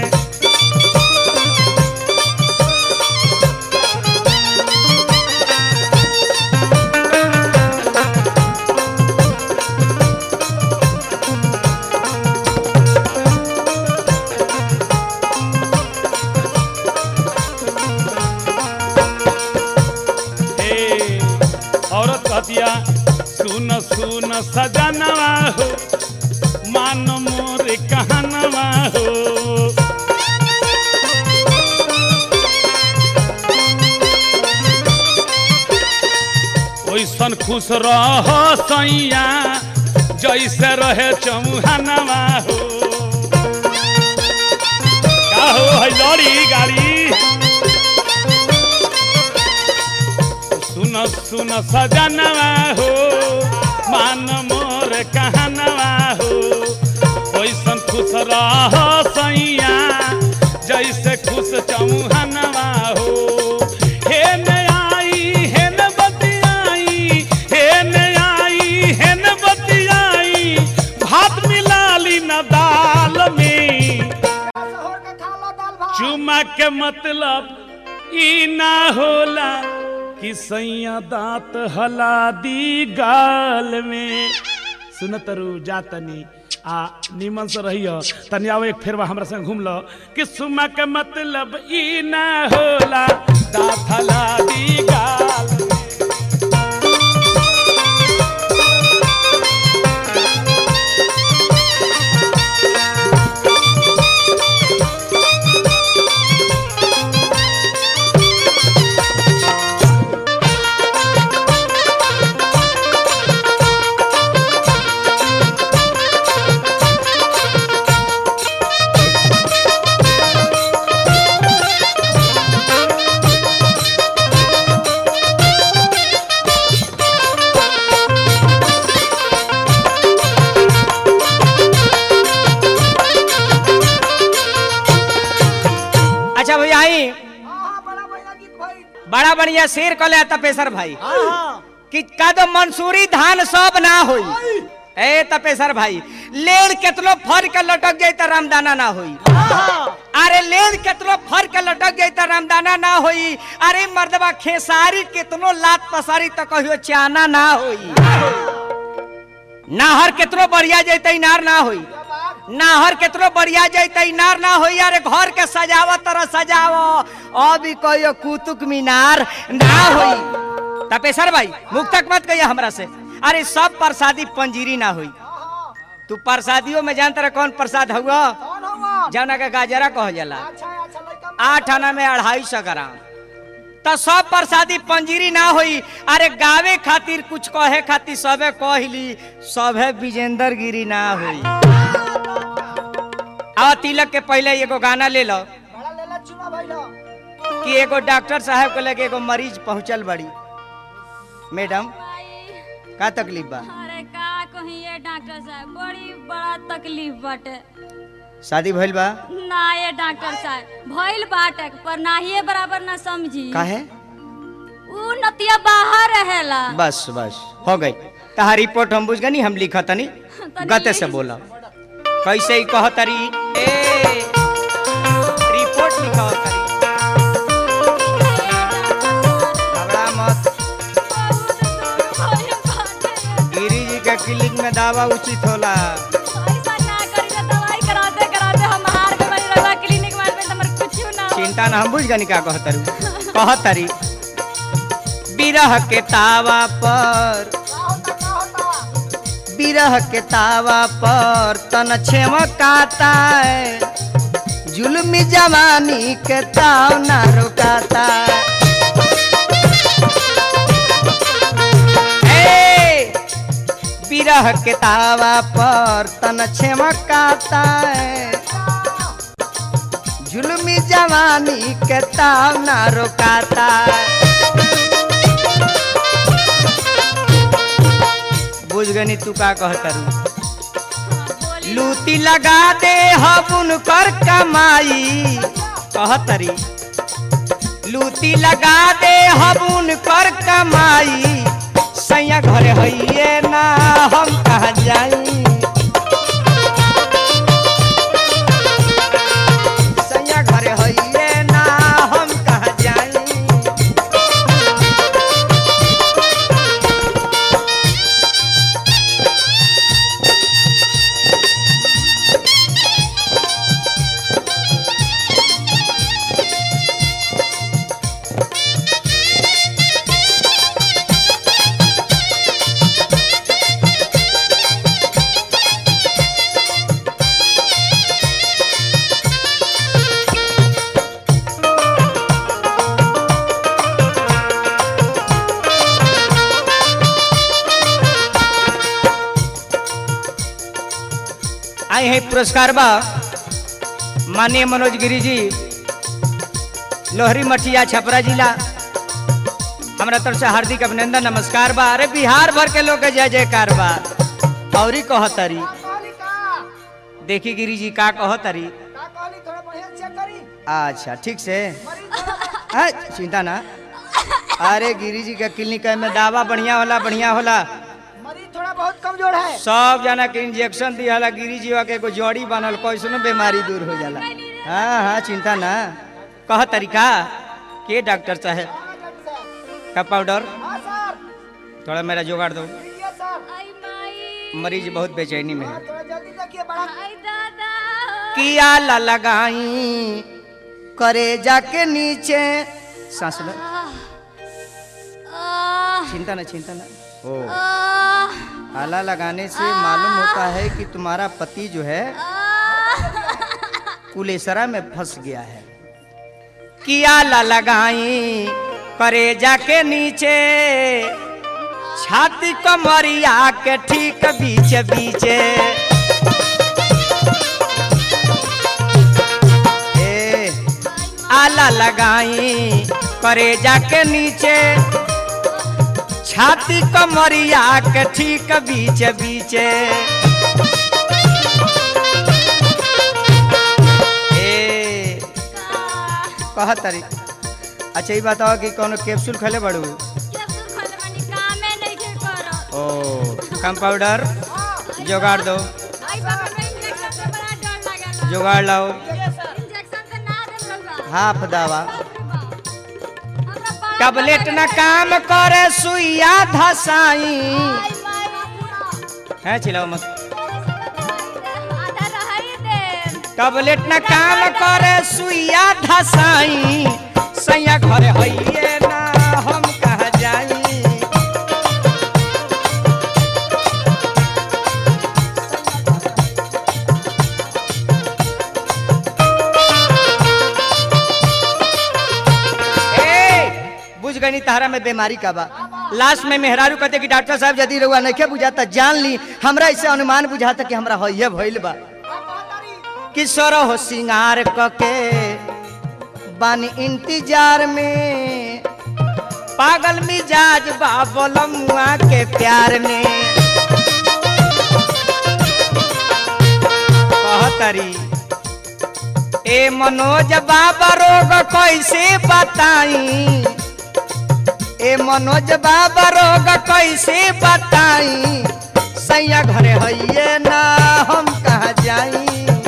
सुन सुन सजनवा हो मान मोर कहनवा हो ओइसन खुश रह सैया जैसे रहे चमुहनवा हो का हो है लड़ी गाड़ी सुन सुन सजनवा हो मान मोर कहनवा हो ओइसन खुश रह सैया जैसे खुश चमुहनवा हो हे न आई हे न बतियाई हे न आई हे न बतियाई भात मिलाली न दाल में चुम्मा के मतलब ई ना होला कि सैया दांत हला दी गाल में सुनतरू जातनी आ निमन से रहियो तनी आओ एक फेरवा हमरा संग घूम लो कि सुमा के मतलब ई ना होला दांत हला दी गाल बड़ा बढ़िया शेर कले तपेसर भाई कि का तो मंसूरी धान सब ना होई। ए तपेसर भाई लेड़ केतनो फर के लटक जाए तो रामदाना ना होई। अरे लेड़ केतनो फर के लटक जाए तो रामदाना ना होई। अरे मर्दबा खेसारी केतनो लात पसारी तो कहियो चाना ना होई। नाहर केतनो बढ़िया जाए इनार ना होई। नाहर केतनो बढ़िया जाए इनार ना होई। अरे घर के सजावो तरह सजावो अभी कहियो कुतुब मीनार ना होई। तपेसर भाई मुक्तक मत कहिए हमरा से। अरे सब प्रसादी पंजीरी ना हुई। तू प्रसादियों में जानता रहा कौन प्रसाद हुआ? जाना का गाजरा कह जाला। 8 आना में 250 ग्राम तो सब प्रसादी पंजीरी ना हुई। अरे गावे खातिर कुछ कहे खातिर सबे कहली सबे विजेंद्र गिरी ना हुई। आ तिलक के पहले एगो गाना ले लो कि एगो डॉक्टर साहब को लेके एगो मरीज पहुंचल बड़ी। मैडम का तकलीफ बा? अरे का कहिए डॉक्टर साहब बड़ी बड़ा तकलीफ बाटे। शादी भइल बा? ना ये डॉक्टर साहब भइल बाटे पर नाहिए बराबर ना समझी। काहे? ऊ नतिया बाहर रहेला। बस बस हो गई तहार रिपोर्ट हम बुझ गनी। हम लिखा तनी गते से बोला कैसे ही कह तरी। ए रिपोर्ट लिखा तरी घबरा मत। गिरी जी के क्लिनिक में दावा उचित होला। ऐसा ना करी तो दवाई कराते कराते हम हार के बनी रहा क्लिनिक में हमर कुछ ना हो। चिंता ना हम बुझ गनी का कह तरी। बिरह के तावा पर बिरह के तावा पर तन छेमकाता है। जुल्मी जवानी के ताव ना रुकाता। बिरह के तावा पर तन छेमकाता है। जुल्मी जवानी के ताव ना रुकाता। बुझ गनी तू का कहतरू। लूटी लगा दे हबुन कर कमाई कहतरी। लूटी लगा दे हबुन कर कमाई। सैया घर हइये ना हम कहाँ जाई। सैया घर हइये ना हम कहाँ जाई। आई है पुरस्कार बा माननीय मनोज गिरी जी लोहरी मठिया छपरा जिला। हमारा तरफ से हार्दिक अभिनंदन नमस्कार बा। अरे बिहार भर के लोग जय जयकार बा। औरी कहतरी देखी गिरी जी का कहतरी। अच्छा ठीक से चिंता ना। अरे गिरी जी का क्लिनिक में दावा बढ़िया होला। मरीज थोड़ा बहुत कमजोर है। सब जना के इंजेक्शन दिया गिरी जी के एगो जड़ी बनल कैसनो बीमारी दूर हो जाला। हाँ हाँ चिंता ना। कह तरीका के डॉक्टर साहब का पाउडर थोड़ा मेरा जुगाड़ दो। मरीज बहुत बेचैनी में है। किया ला लगाई करे जाके नीचे सांस लो। चिंता ना। ओ आला लगाने से मालूम होता है कि तुम्हारा पति जो है कुलेसरा में फंस गया है। किया ला लगाई करे जाके नीचे छाती कमरिया के ठीक बीचे बीचे। आला लगाई करे जाके नीचे छाती कमरिया के ठीक बीचे बीचे। कहतरी अच्छा ये बताओ कि कोनो कैप्सूल खले बड़ू कैप्सूल खाले बानी कामे नहीं के करत। ओ कंपाउडर जुगाड़ दो आई बाबा में इंजेक्शन से बड़ा डर लागेला। जुगाड़ लाओ इंजेक्शन से ना दे रहुआ। हाफ दवा हमरा बड़ा टबलेट न काम करे सुइया धसाई आई माय है चिल्लाओ मत आधा रही दे। टबलेट न काम करे सुइया धसाई सैया घरे हइए ना हम कहाँ जाई बुझ गई तारा में बीमारी का बा। लास्ट में मेहरारू कहते कि डॉक्टर साहब यदि रउआ नहीं बुझाता जान ली हमरा इसे अनुमान बुझाता कि हमरा हइये भइल बा किशोर हो सिंगार कके बानी इंतजार में पागल मिजाज बाबलमुआ के प्यार में कहतरी ए मनोज बाबा रोग कैसे बताई ए मनोज बाबा रोग कैसे बताई सैया घरे हइये ना हम कहाँ जाई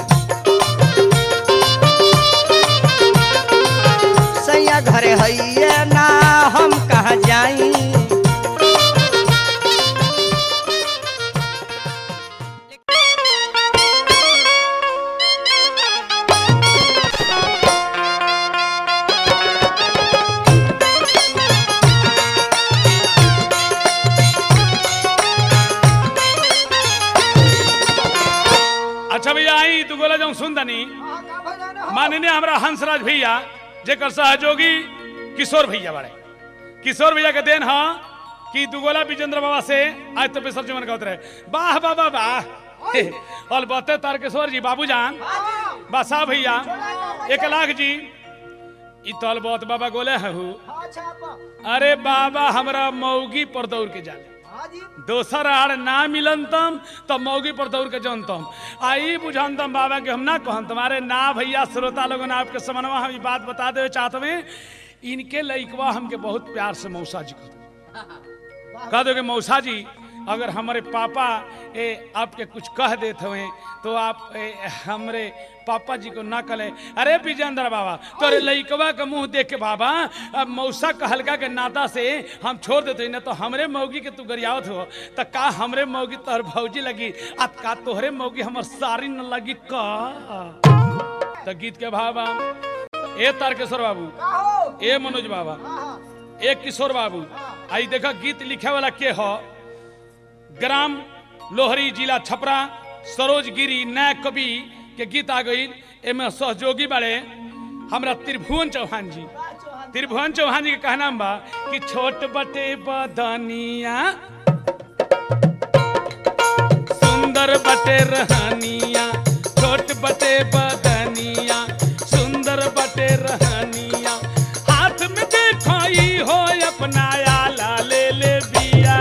सैया घरे हइये ना हम कहाँ जाई अच्छा भैया आई तू गोला जाऊं सुनदनी माननीय हमरा हंसराज भैया जेकर सहयोगी किशोर भैया बारे किशोर भैया के देन हा कि दुगोला विजेंद्र बाबा से आज तो पेशर जीवन गाते रहे वाह बाबा वाह और बते तारकेश्वर जी बाबूजान बासा भैया 1 लाख जी इतल बहुत बाबा गोले हूँ अरे बाबा हमरा मौगी पर दौड़ के जाले दोसर आड़ ना मिलनतम तो मौगी पर दौड़ के जानतम आई बुझानतम बाबा के हम ना कहम तुम्हारे ना भैया श्रोता लोगों ने आपके समनवा हम बात बता दे चाहते में इनके लइकवा हमके बहुत प्यार से मौसा जी कह दो मौसा जी अगर हमारे पापा आपके कुछ कह देते हुए तो आप हमारे पापा जी को ना कले अरे विजेंद्र बाबा तोरे लइकवा के मुंह देख के बाबा अब मौसा कहलका के नाता से हम छोड़ देते ना तो हमरे मौगी के तू गरियावत हो तो का हमरे मौगी तोहर भौजी लगी आ का तोहरे मौगी हमर सारी न लगी का तो गीत के बाबा ए तारकेश्वर बाबू ए मनोज बाबा ए किशोर बाबू आई देखा गीत लिखे वाला के हो ग्राम लोहरी जिला छपरा सरोज गिरी नया कवि के गीत आ गई एमे सहयोगी बड़े हमरा त्रिभुवन चौहान जी के कहना बा कि छोट बटे बदनिया सुंदर बटे रहनिया छोट बटे बदनिया सुंदर बटे रहनिया हाथ में देखई हो अपना आला ले ले बिया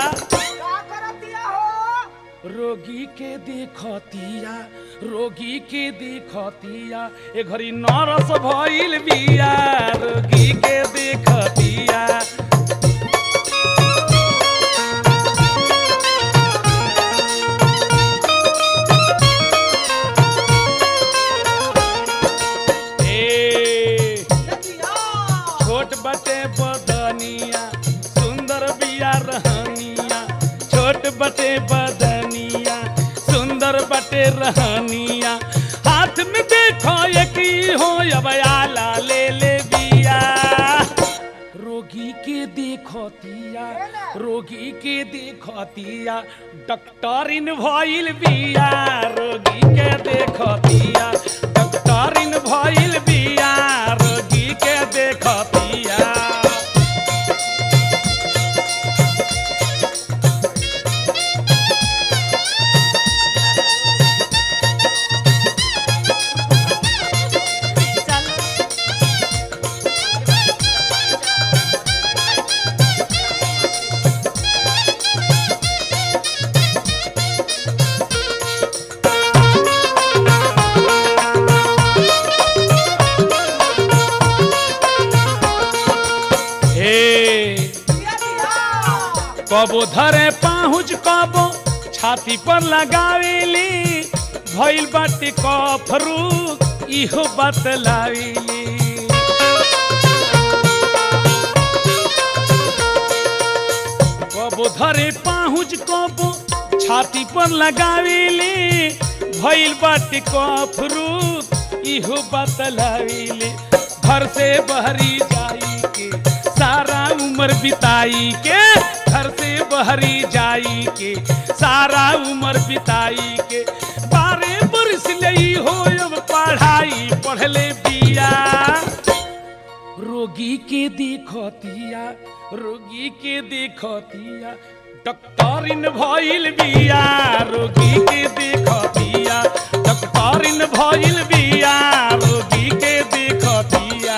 रोगी के देखतिया ए घड़ी नरस भइल बिया रोगी के देखतिया छोट बटे बदनिया सुंदर बिया रहनिया छोट बटे बदनिया सुंदर बटे रहनिया हाथ में देखो एक हो अब आला ले ले बिया रोगी के देखतिया डॉक्टर इन भइल बिया रोगी के देखतिया डॉक्टर इन भइल बिया रोगी के देखतिया कबो धरे पाहुज कबो छाती पर लगावेली भइल बाटे कफरू इहो बतलावेली कबो धरे पाहुज कबो छाती पर लगावेली भइल बाटे कफरू इहो बतलावेली घर से बहरी जाई के सारा उम्र बिताई के घर से बहरी जाई के सारा उम्र बिताई के 12 बरस लई हो अब पढ़ाई पढ़ले बिया रोगी के देखतिया रोगी के देखतिया डॉक्टरिन भइल बिया रोगी के देखतिया डॉक्टरिन भइल बिया रोगी के देखतिया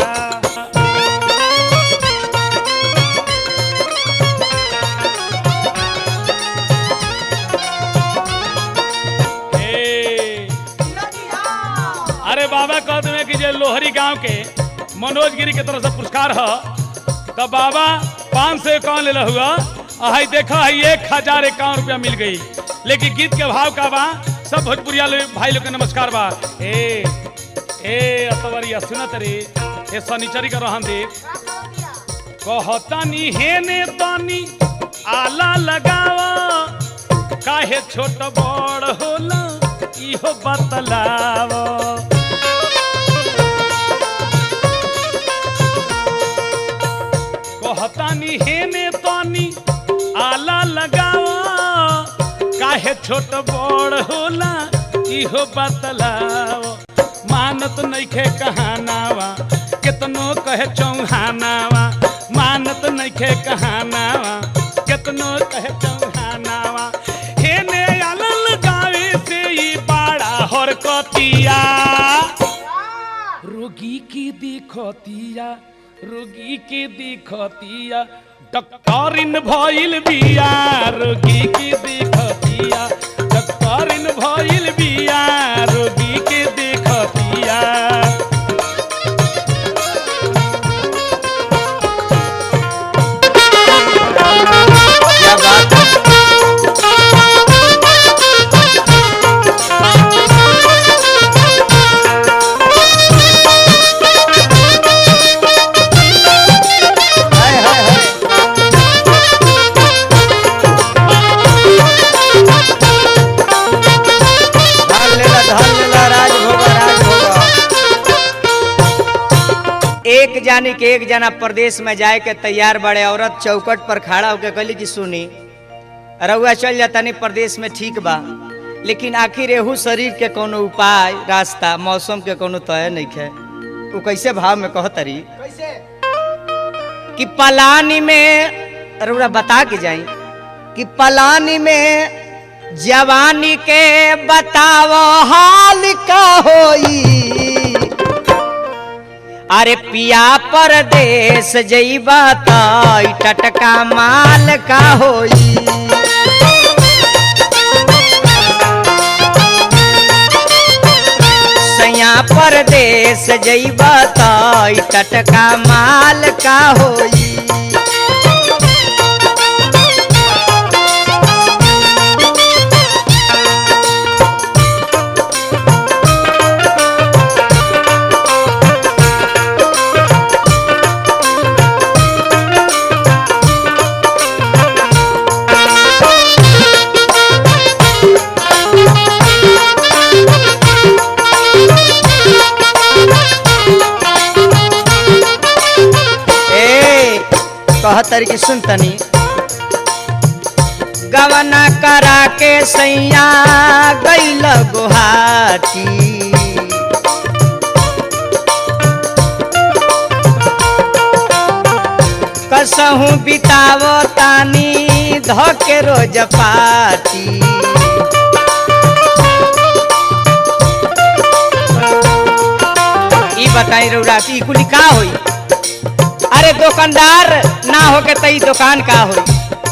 अरे बाबा कहते हैं कि जो लोहरी गांव के मनोज गिरी के तरफ से पुरस्कार है तो बाबा 551 ले हुआ आई देखा है 1051 रुपया मिल गई लेकिन गीत के भाव का बा सब भोजपुरिया भाई लोग के नमस्कार बा ए अतवरिया सुनत रे ए सनीचरी का रहन दे कहतानी हेने तानी आला लगावा काहे छोट बड़ होला इहो बतलावा कहतानी हेने तानी आला लगावा काहे छोट बड़ होला इहो बतलावा मानत नइखे कहानावा कितनो कहे चौहानावा मानत नइखे कहानावा कितनो कहे चौहानावा हेने आला लगावे से ई बड़ा हरकतिया रोगी की देखतिया रोगी की देखतिया डॉक्टरिन भइल बिया रोगी की देखतिया डॉक्टरिन भइल बिया रोगी की देखतिया क्या बात है एक जानी के एक जना प्रदेश में जाए के तैयार बड़े औरत चौकट पर खड़ा होकर कहली कि सुनी रउआ चल जाता नहीं प्रदेश में ठीक बा लेकिन आखिर एहू शरीर के कोनो उपाय रास्ता मौसम के कोनो तय नहीं है वो कैसे भाव में कहतरी कैसे कि पलानी में रउआ बता के जाई कि पलानी में जवानी के बतावो हाल का होई अरे पिया परदेश जइबा त टटका माल का होई सैया परदेश जइबा त टटका माल का होई कहतरी की सुनतनी गवना करा के सैया गइल गुहाटी कसहू बितावो तानी धोके रोज पाटी ई बताई रउरा की कुली का होई अरे दुकानदार ना होके तई दुकान का हो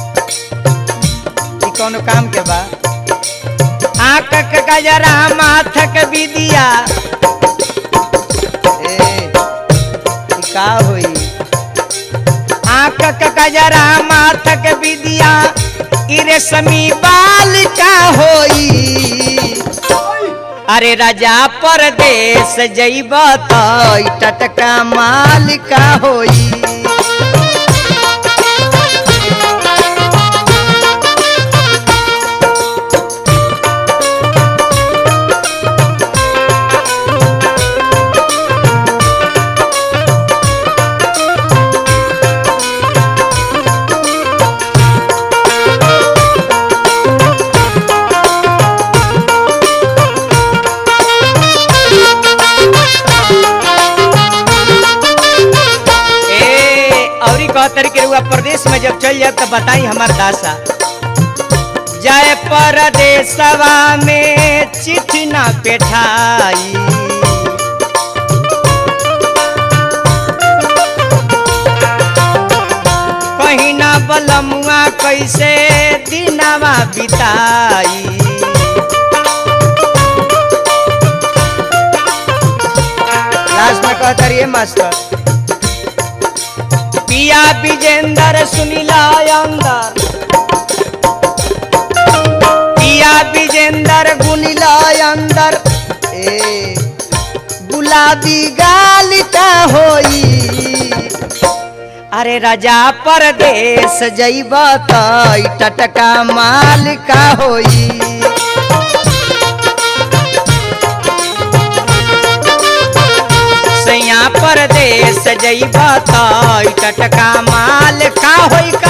कोनो काम के बा आँख के गजरा माथक विदिया का होई आँख का कजरा माथक विदिया रेशमी बाल का होई। अरे राजा परदेश जइब त टटका माल का होई। के रुआ प्रदेश में जब चल जाए तो बताई हमार दासा। जाए परदेशवा में चिट्ठी ना पेठाई, कहीं ना बलमुआ कैसे दिनवा बिताई। लास्ट में कहता रहिए मास्टर पिया विजेंदर सुनीला अंदर, पिया विजेंदर गुनीला अंदर गुलाबी गाल का होई। अरे राजा परदेश जइब त टटका माल का होई। सैया परदेश जइब त टटका माल का होई।